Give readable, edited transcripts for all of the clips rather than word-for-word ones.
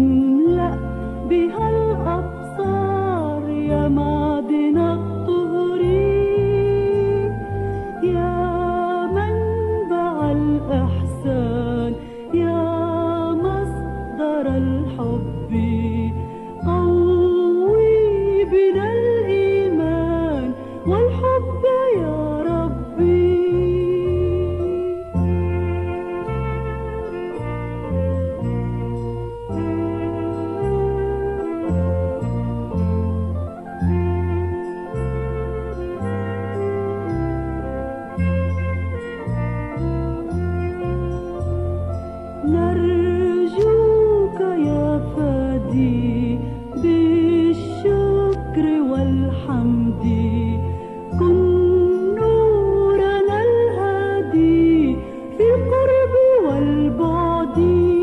املأ بها الأبصار يا معدن الطهر، يا منبع الإحسان، يا مصدر الحب. قوي بنا الإيمان والحب يا ربي. نرجوك يا فادي بالشكر والحمد، كن نورنا الهادي في القرب والبعد.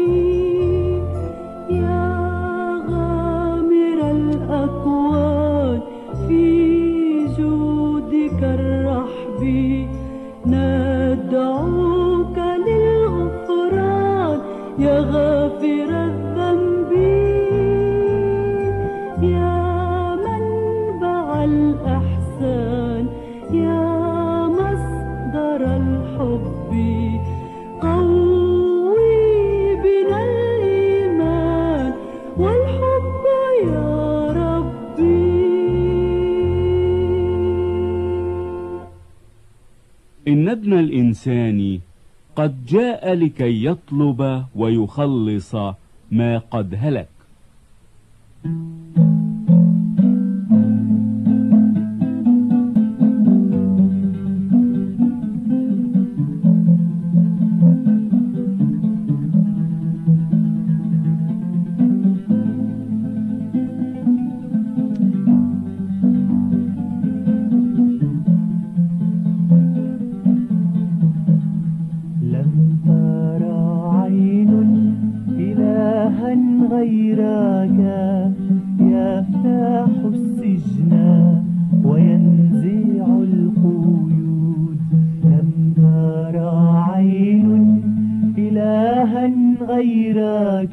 يا غامر الأكوان في جودك الرحب، ندعوك للغفران يا غافر الذنب. يا منبع الإحسان، يا مصدر الحب. قوي بنا الإيمان والحب يا ربي. إن ابن الإنسان قد جاء لكي يطلب ويخلص ما قد هلك. غيرك يفتح السجن وينزع القيود. لم تر عين إلها غيرك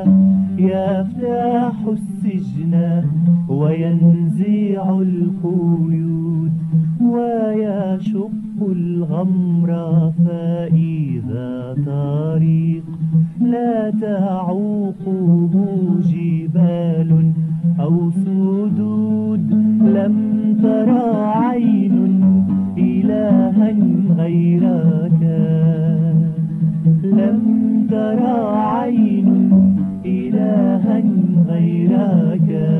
يفتح السجن وينزع القيود، ويشق الغمر فإذا طريق لا تعوقه جبال أو سدود. لم تر عين إلها غيرك، لم تر عين إلها غيرك.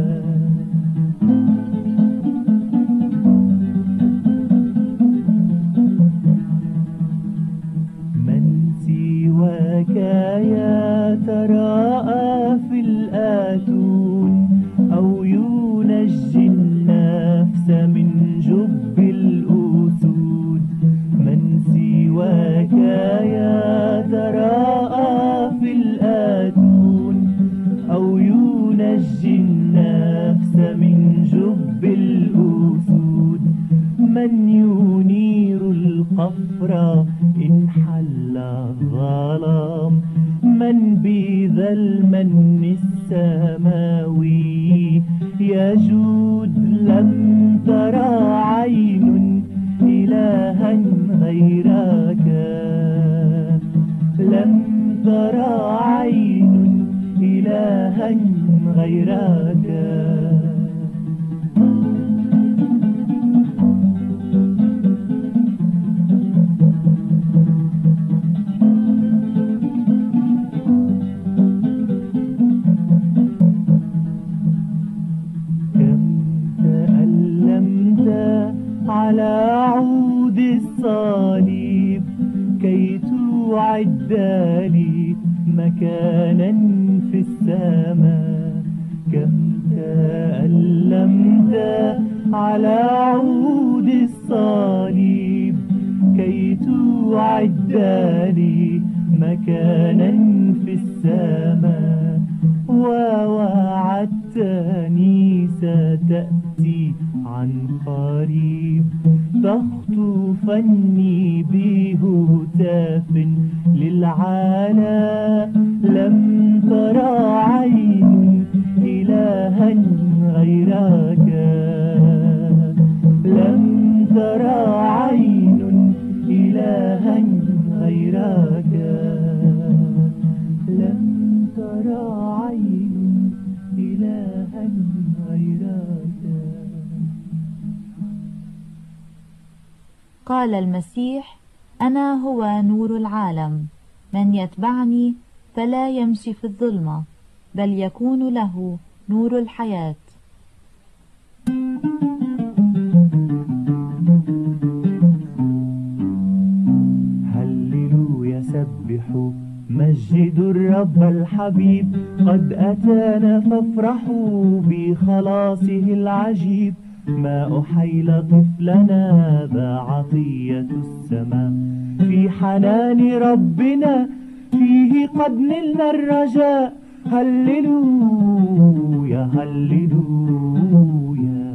يتراءى في الآتون أو ينجي النفس من جب الأسود. من سواك يتراءى في الآتون أو ينجي النفس من جب الأسود. من ينير القفر إن حل الظلام، من بذا المن السماوي يجود. لم ترى عين إلها غيرك، لم ترى عين إلها غيرك. على عود الصليب كي توعد لي مكانا في السماء. كم تألمت على عود الصليب كي توعد لي مكانا في السماء. ووعدتني ستأتي عن قريب، تخطفني بهتاف للعلا. لم ترى غيرك، لم ترى عين إلها غيرك، لم ترى عين إلها غيرك. قال المسيح: أنا هو نور العالم، من يتبعني فلا يمشي في الظلمة، بل يكون له نور الحياة. هللويا سبحوا مجدوا الرب الحبيب، قد أتانا فافرحوا بخلاصه العجيب. ماء حيل طفلنا ذا عطية السماء، في حنان ربنا فيه قد نلنا الرجاء. هللويا هللويا.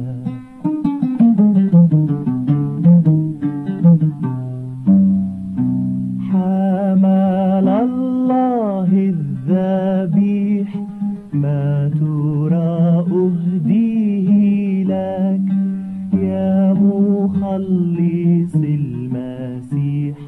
حمل الله الذبيح، ما ترى أهديه لك يا مخلص المسيح،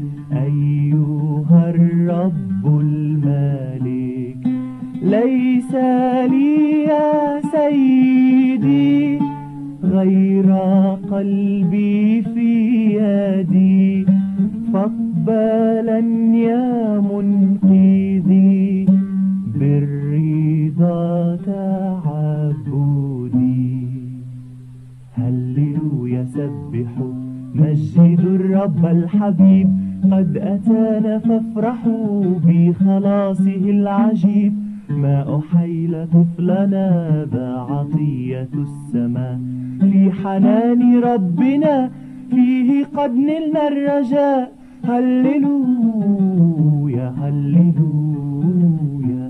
أيها الرب الملك. ليس لي يا سيدي غير قلبي في يدي، فاقبلا يا منقذي بالرضا تعبدي. هللويا سبحوا مجدوا الرب الحبيب، قد أتانا فافرحوا بخلاصه العجيب. ماء حيل طفلنا ذا عطية السماء، في حنان ربنا فيه قد نلنا الرجاء. هللويا هللويا.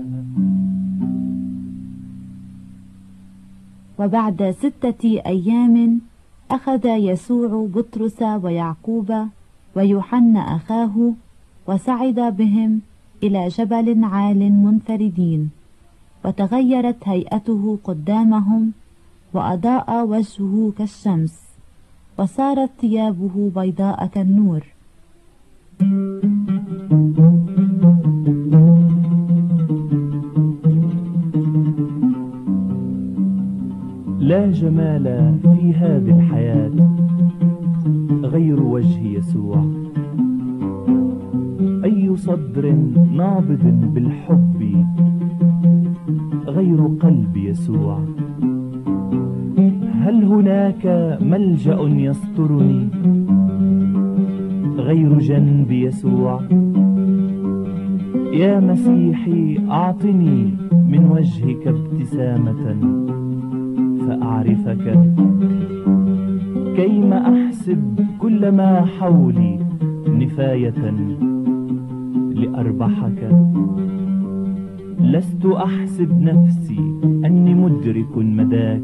وبعد 6 أيام أخذ يسوع بطرس ويعقوب ويوحنا أخاه، وصعد بهم إلى جبل عال منفردين، وتغيرت هيئته قدامهم، وأضاء وجهه كالشمس، وصارت ثيابه بيضاء كالنور. لا جمال في هذه الحياة غير وجه يسوع، أي صدر نابض بالحب غير قلب يسوع. هل هناك ملجأ يسترني غير جنب يسوع؟ يا مسيحي أعطني من وجهك ابتسامة فأعرفك، كيما أحسب كل ما حولي نفاية لأربحك. لست أحسب نفسي أني مدرك مداك،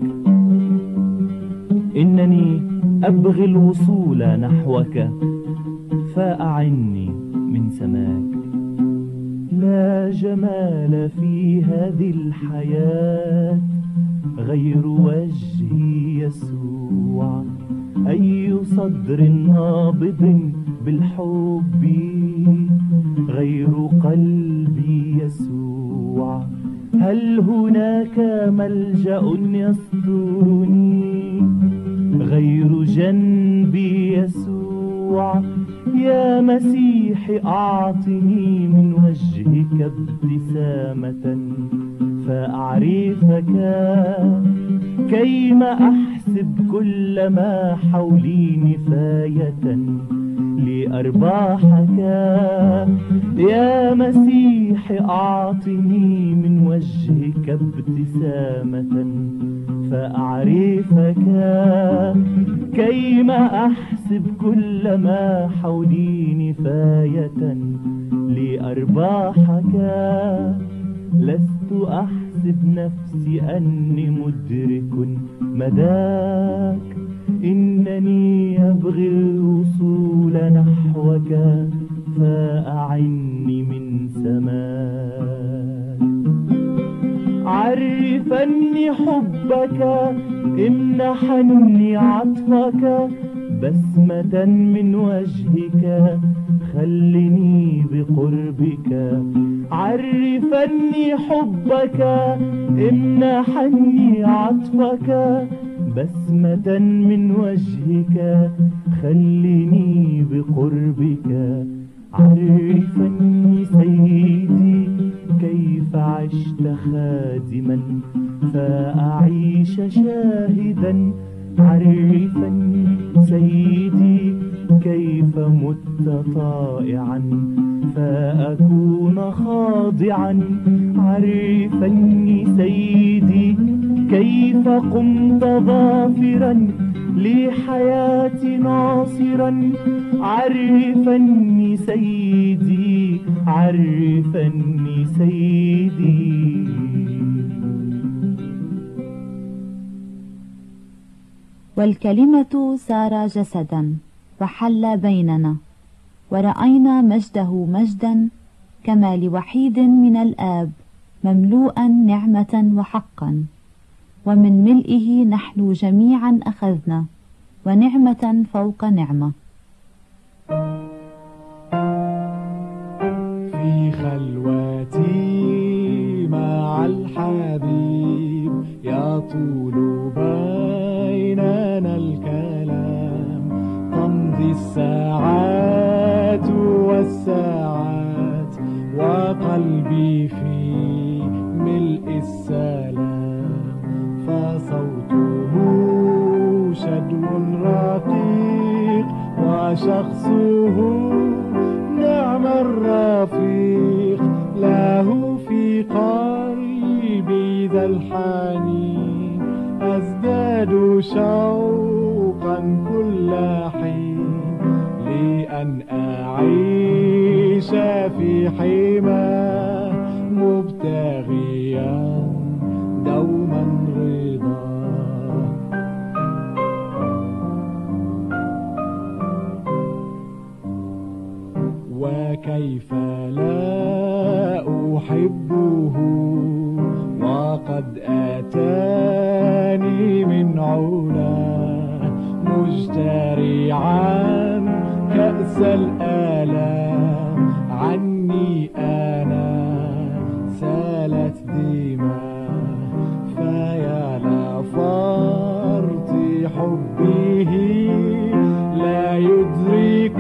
إنني أبغي الوصول نحوك، فأعني من سماك. لا جمال في هذه الحياة غير وجه يسوع، أي صدر نابض بالحب غير قلبي يسوع. هل هناك ملجأ يسترني غير جنبي يسوع؟ يا مسيحي أعطني من وجهك ابتسامة فأعرفك، كيما أحسب كل ما حولي نفاية لأرباحك. يا مسيحي أعطني من وجهك ابتسامة فأعرفك، كيما أحسب كل ما حولي نفاية لأرباحك. لست أحسب نفسي أني مدرك مداك، إنني أبغي الوصول نحوك، فأعني من سماك. عرفني عرفني حبك امنحني عطفك بسمة من وجهك خلني بقربك عرفني حبك امنحني عطفك بسمة من وجهك خلني بقربك عرفني سيدي كيف عشت خادما فأعيش شاهدا عرفني سيدي كيف مت طائعا فأكون خاضعا عرفني سيدي كيف قمت ظافرا لحياتي ناصرا عرفني سيدي عرفني سيدي. والكلمة صار جسدا وحل بيننا ورأينا مجده مجدا كما لوحيد من الآب مملوءا نعمة وحقا ومن ملئه نحن جميعا أخذنا ونعمة فوق نعمة. في خلوتي مع الحبيب يطول بيننا الكلام تمضي الساعات والساعات وقلبي في ملء السلام فصوته شدو رقيق وشخصه نعم الرفيق له في قلبي ذا الحنين أزداد شوقا كل حين لأن أعيش في حماه مبتغيا دوما رضاه. وكيف لا أحبه وقد أتاني من علاه مجترعا كأس الآلام عني أنا سالت دماء فيا لفرط حبه لا يدرك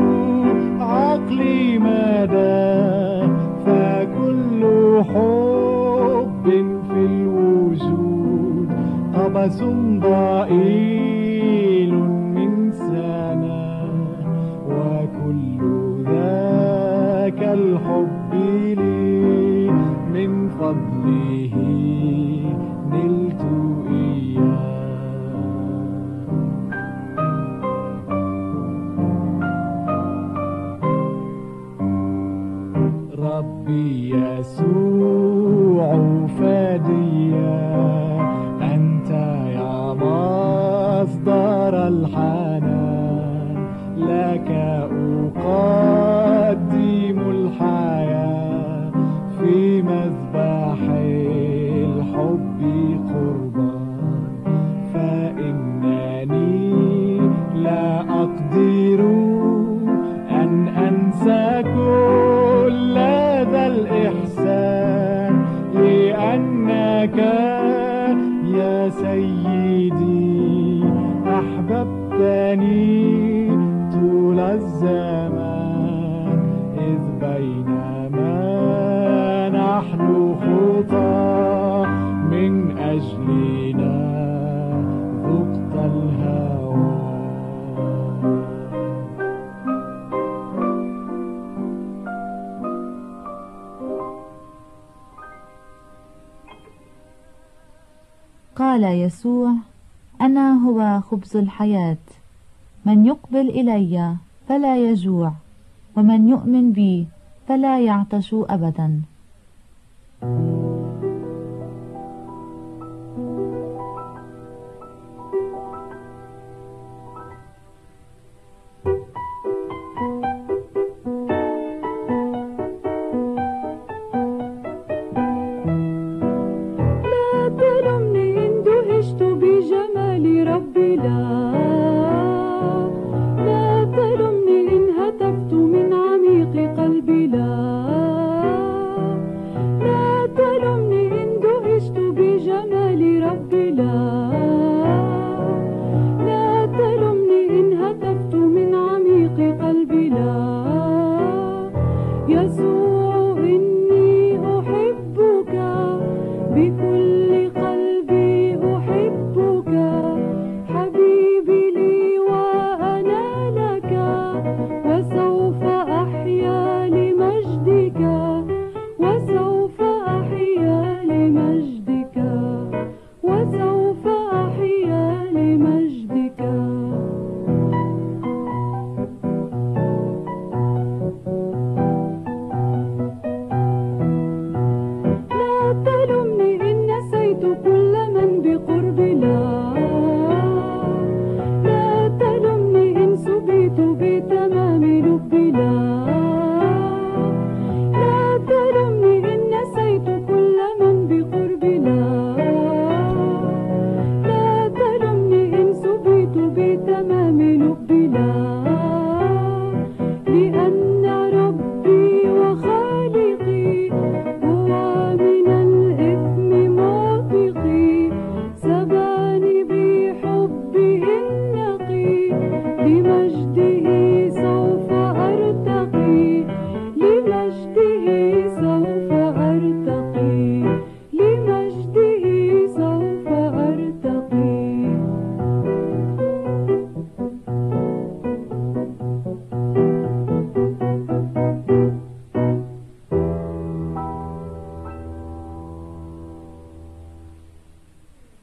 عقلي مدى فكل حب في الوجود قبس ضئيل من سنة وكل ذاك الحب لي من فضله نلت إياه. ربي يسوع فديا أنت يا مصدر الحنان لك أقدم الحياة في مذبح الحب قربان فإنني لا أقدر أن أنسى كل ذا الإحسان لأنك يا سيدي أحببتني طول الزمان إذ بينما نحن خطى من أجلنا ذقت الهوى. قال يسوع أنا هو خبز الحياة من يقبل إلي فلا يجوع ومن يؤمن بي فلا يعطش أبدا. لا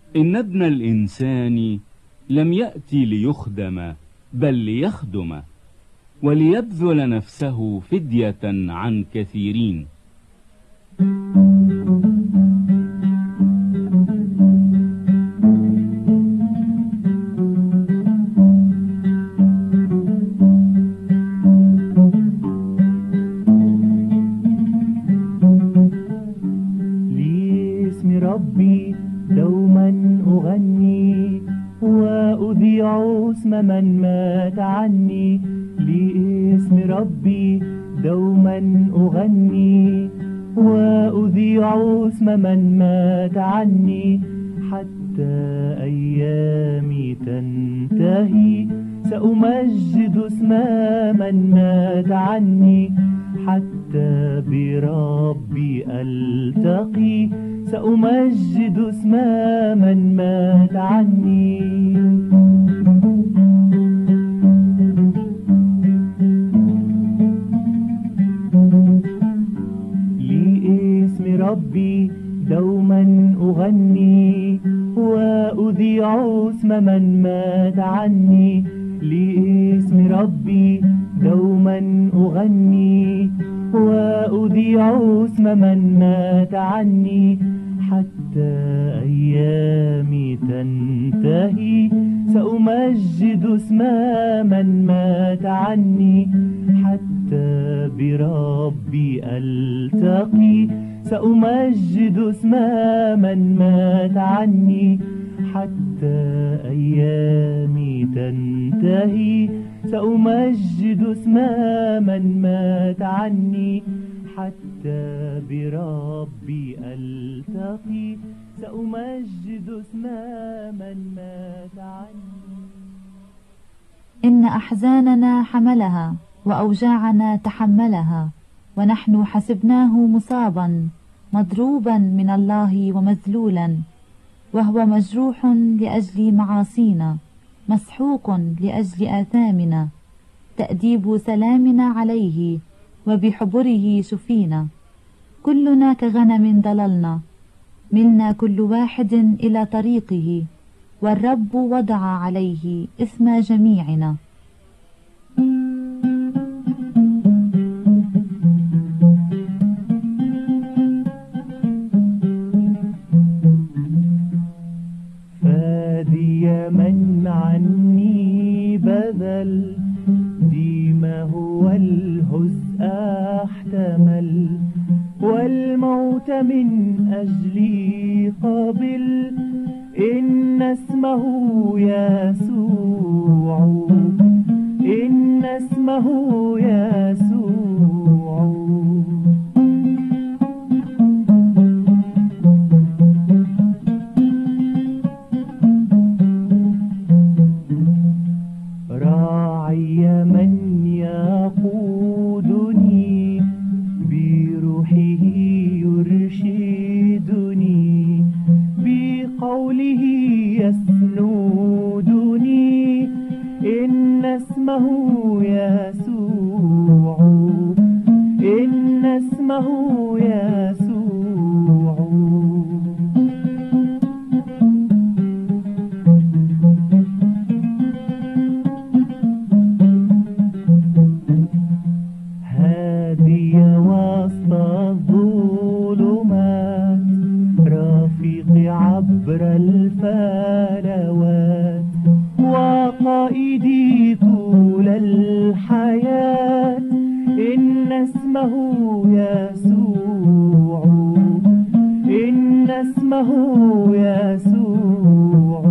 إن ابن الإنسان لم يأتي ليخدم بل ليخدم وليبذل نفسه فدية عن كثيرين. لاسم ربي دوما أغني وأذيع اسم من مات عني. لاسم ربي دوما أغني وأذيع اسم من مات عني. حتى أيامي تنتهي سأمجد اسم من مات عني. حتى بربي ألتقي سأمجد اسم من مات عني. لاسم ربي دوما أغني وأذيع اسم من مات عني. لاسم ربي دوما أغني وأذيع اسم من مات عني. حتى أيامي تنتهي سأمجد اسم من مات عني. حتى بربي ألتقي سأمجد اسم من مات عني. حتى أيامي تنتهي سأمجد اسم من مات عني. حتى بربي ألتقي سأمجد اسم من مات عني. إن أحزاننا حملها وأوجاعنا تحملها، ونحن حسبناه مصابا مضروبا من الله ومذلولا، وهو مجروح لأجل معاصينا، مسحوق لأجل آثامنا. تأديب سلامنا عليه، وبحبره شفينا. كلنا كغنم ضللنا، ملنا كل واحد إلى طريقه، والرب وضع عليه إثم جميعنا. فادي من عني بذل ديما هو الهزء احتمل، والموت من أجلي قبل. إن اسمه يسوع، إن اسمه يسوع. راعي من يقودني بروحه يرشدني، بقوله يسندني. إن اسمه يسوع، إن اسمه يسوع. هادي وسط الظلمات، رفيقي عبر الفلوات، وقائدي طول الحياة. إن اسمه يسوع، إن اسمه يسوع.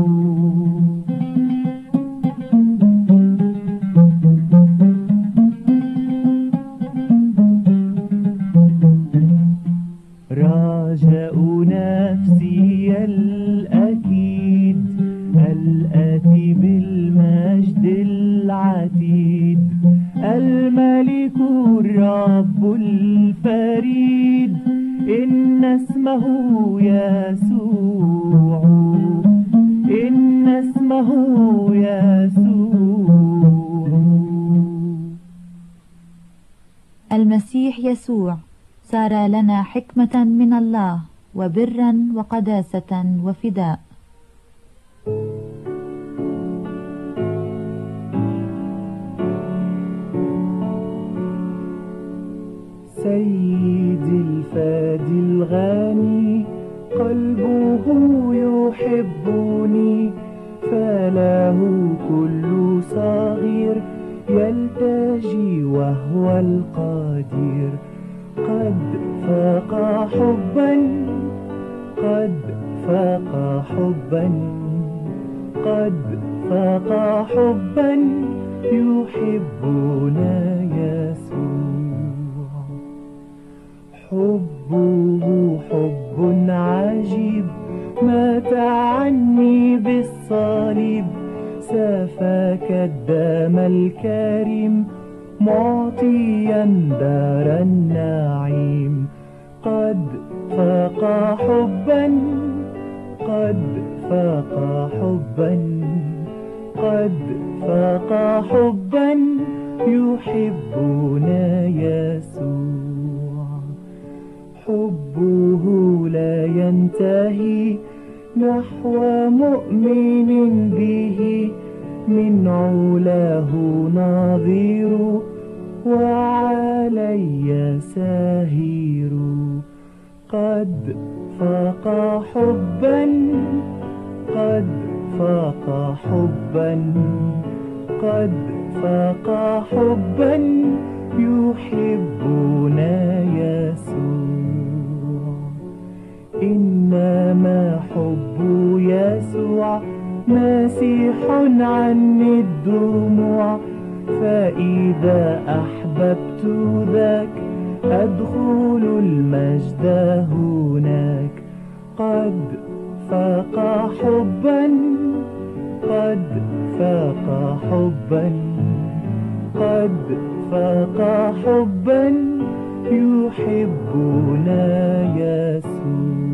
رجاء نفسي الأكيد الآتي بالمجد العتيد، الملك الرب الفريد. إن اسمه يسوع، إن اسمه يسوع. المسيح يسوع صار لنا حكمة من الله وبرا وقداسة وفداء. سيدي الفادي الغني قلبه يحبني، فله كل صغير يلتجي وهو القدير. قد فاق حبا، قد فاق حبا، قد فاق حبا يحبنا يسوع. حبه حب عجيب، مات عني بالصليب، سفك الدم الكريم معطيا دار النعيم. قد فاق حبا، قد فاق حبا، قد فاق حبا يحبنا يسوع. حبه لا ينتهي نحو مؤمن به، من علاه نظير وعلي سهير. قد فاق حبا، قد فاق حبا، قد فاق حبا يحبنا يسوع. إنما حب يسوع مسيح عني الدموع، فإذا أحببت ذاك أدخل المجد هناك. قد فاق حبا، قد فاق حبا، قد فاق حبا يحبنا يسوع.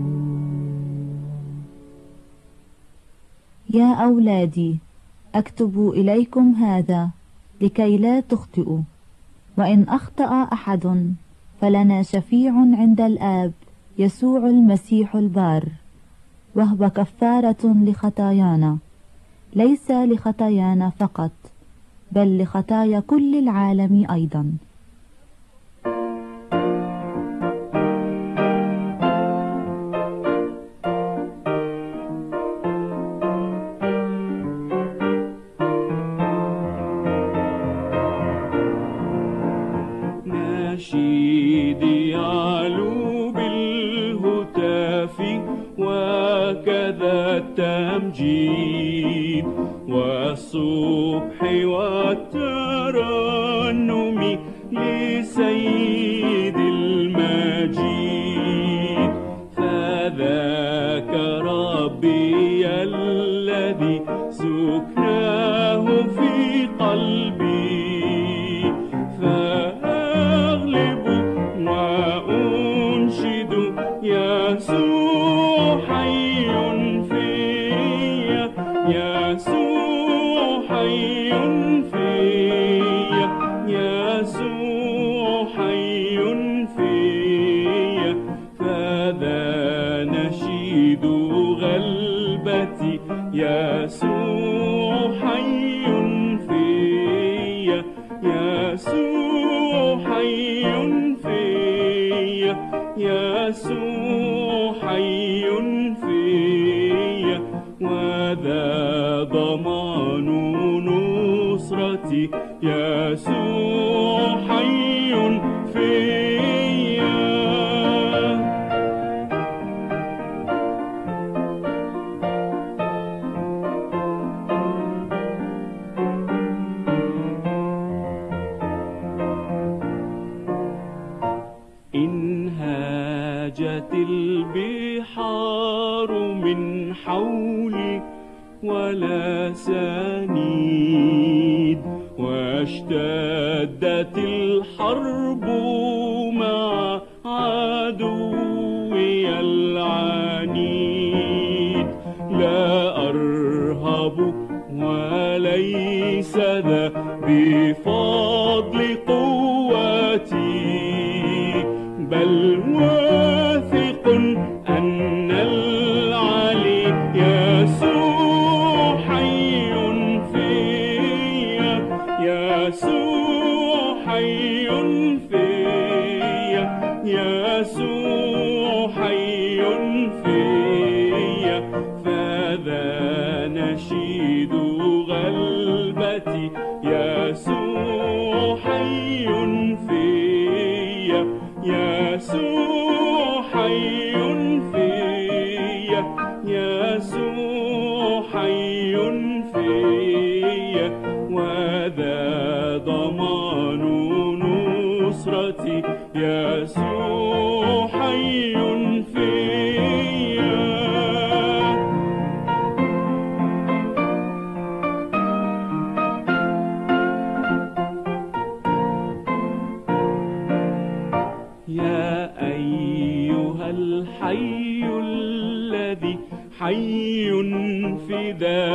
يا أولادي، أكتب إليكم هذا لكي لا تخطئوا. وإن أخطأ أحد فلنا شفيع عند الآب، يسوع المسيح البار، وهو كفارة لخطايانا، ليس لخطايانا فقط بل لخطايا كل العالم أيضا. نشيدي يعلو بالهتاف وكذا التمجيد، والصبح والترنم لسيد المجيد. فذاك ربي الذي سكناه في قلبي، فأغلب وأنشد يسوع حي فيا، يسوع حي فيا، يسوع حي فيا. فذا نشيد غلبتي، يسوع حي فيا، يسوع حي فيا، يسوع حي فيا. وذا ضمان نصرتي، يسوع حي فيا. إن هاجت البحار من حولي ولا سنيد، واشتدت الحرب مع عدوي العنيد، لا أرهب وليس ذا بفضل قوتي، بل واثق أن العلي يسوع يسوع حي فيا. يا أيها الحي الذي حي في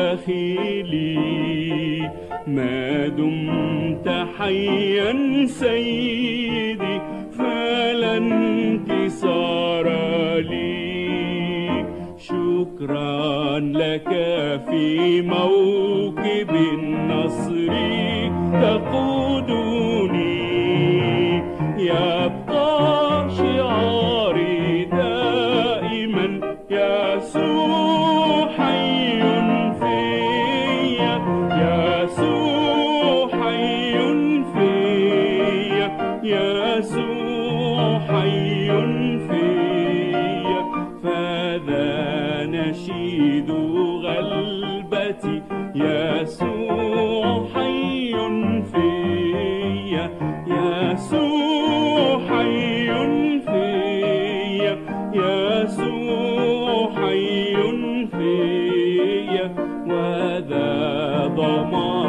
داخلي، ما دمت حيا سيدي فلا انكسار لي. شكرا لك في موكب النصر تقودني، يبقى شعاري دائما يسوع حي فيا، يسوع حي فيا، يسوع حي فيا. فذا نشيد غلبتي، يسوع حي فيا، يسوع حي فيا، يسوع حي فيا. وذا ضمان